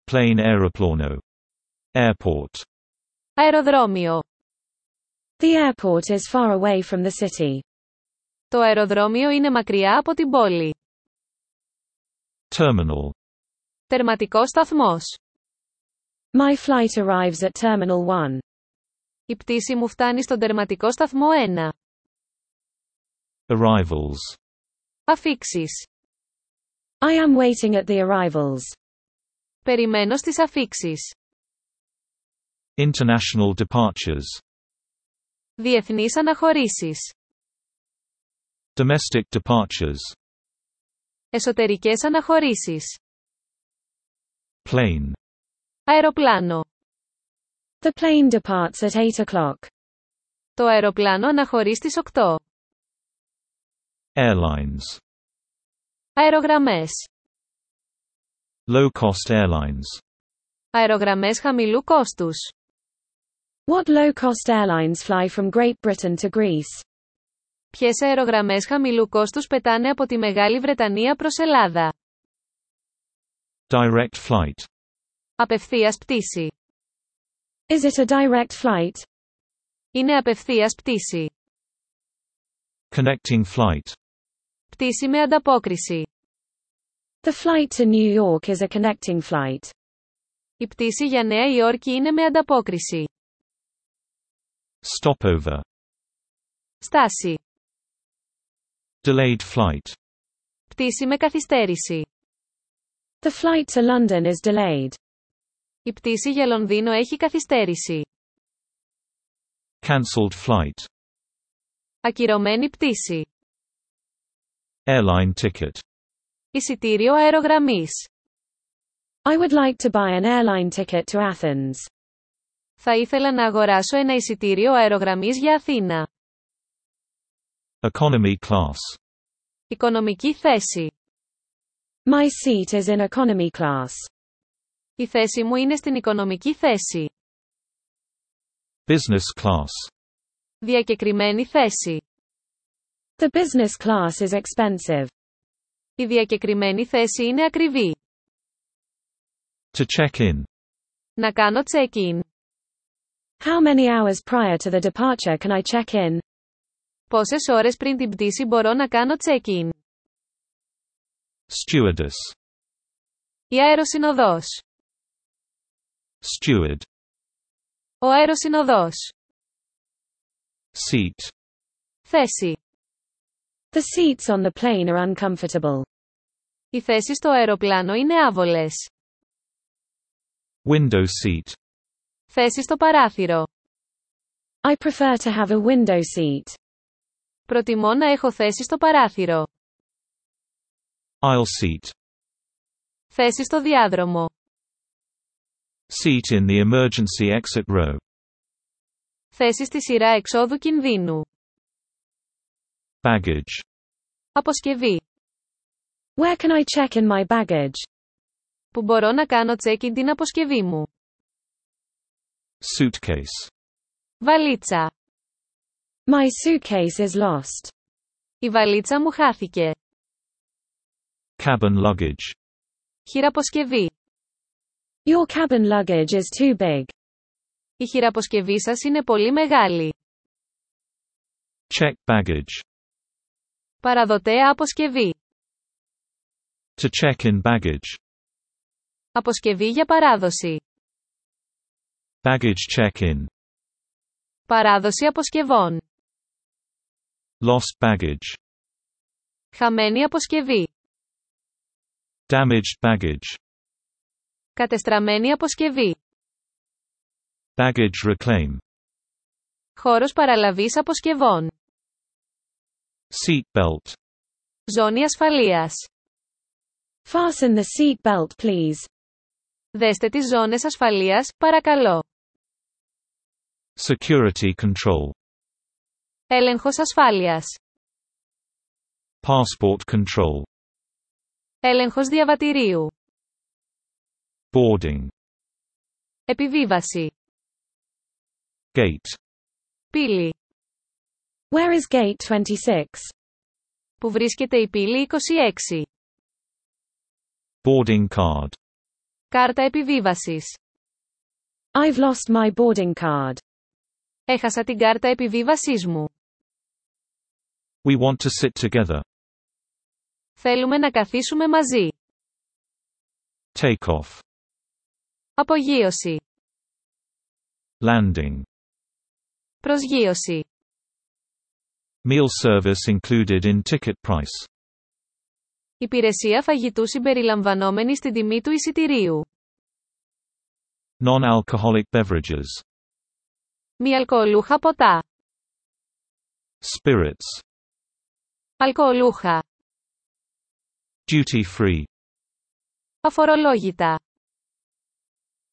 Plane aeroplano. Airport. Αεροδρόμιο. The airport is far away from the city. Το αεροδρόμιο είναι μακριά από την πόλη. Terminal. Τερματικός σταθμός. My flight arrives at Terminal 1. Η πτήση μου φτάνει στον τερματικό σταθμό 1. Arrivals. Αφίξεις. I am waiting at the arrivals. Περιμένω στις αφίξεις. International departures. Διεθνείς αναχωρήσεις. Domestic departures. Εσωτερικές αναχωρήσεις. Plane. Αεροπλάνο. The plane departs at 8 o'clock. Το αεροπλάνο αναχωρεί στις 8. Airlines. Αερογραμμές. Low-cost airlines. Αερογραμμές χαμηλού κόστους. What low-cost airlines fly from Great Britain to Greece? Ποιες αερογραμμές χαμηλού κόστους πετάνε από τη Μεγάλη Βρετανία προς Ελλάδα? Direct flight. Απευθείας πτήση. Is it a direct flight? Είναι απευθείας πτήση. Connecting flight. Πτήση με ανταπόκριση. The flight to New York is a connecting flight. Η πτήση για Νέα Υόρκη είναι με ανταπόκριση. Stopover. Στάση. Delayed flight. Πτήση με καθυστέρηση. The flight to London is delayed. Η πτήση για Λονδίνο έχει καθυστέρηση. Cancelled flight. Ακυρωμένη πτήση. Airline ticket. Εισιτήριο αερογραμμής. I would like to buy an airline ticket to Athens. Θα ήθελα να αγοράσω ένα εισιτήριο αερογραμμής για Αθήνα. Economy class. Οικονομική θέση. My seat is in economy class. Η θέση μου είναι στην οικονομική θέση. Business class. Διακεκριμένη θέση. The business class is expensive. Η διακεκριμένη θέση είναι ακριβή. To check in. Να κάνω check-in. How many hours prior to the departure can I check in? Πόσες ώρες πριν την πτήση μπορώ να κάνω check-in? Stewardess. Η αεροσυνοδός. Steward. Ο αεροσυνοδός. Seat. Θέση. The seats on the plane are uncomfortable. Οι θέσεις στο αεροπλάνο είναι άβολες. Window seat. Θέση στο παράθυρο. I prefer to have a window seat. Προτιμώ να έχω θέση στο παράθυρο. Aisle seat. Θέση στο διάδρομο. Seat in the emergency exit row. Θέση στη σειρά εξόδου κινδύνου. Baggage. Αποσκευή. Where can I check in my baggage? Που μπορώ να κάνω check-in την αποσκευή μου. Suitcase. Βαλίτσα. My suitcase is lost. Η βαλίτσα μου χάθηκε. Cabin luggage. Χειραποσκευή. Your cabin luggage is too big. Η χειραποσκευή σας είναι πολύ μεγάλη. Check baggage. Παραδοτέα αποσκευή. To check in baggage. Αποσκευή για παράδοση. Baggage check-in. Παράδοση αποσκευών. Lost baggage. Χαμένη αποσκευή. Damaged baggage. Κατεστραμμένη αποσκευή. Baggage reclaim. Χώρος παραλαβής αποσκευών. Seat belt. Ζώνη ασφαλείας. Fasten the seat belt, please. Δέστε τις ζώνες ασφαλείας, παρακαλώ. Security control. Έλεγχος ασφάλειας. Passport control. Έλεγχος διαβατηρίου. Boarding. Επιβίβαση. Gate. Πύλη. Where is gate 26? Που βρίσκεται η πύλη 26. Boarding card. Κάρτα επιβίβασης. I've lost my boarding card. Έχασα την κάρτα επιβίβασής μου. We want to sit together. Θέλουμε να καθίσουμε μαζί. Take off. Απογείωση. Landing. Προσγείωση. Meal service included in ticket price. Υπηρεσία φαγητού συμπεριλαμβανόμενη στην τιμή του εισιτηρίου. Non-alcoholic beverages. Μη αλκοολούχα ποτά. Spirits. Αλκοολούχα. Duty free. Αφορολόγητα.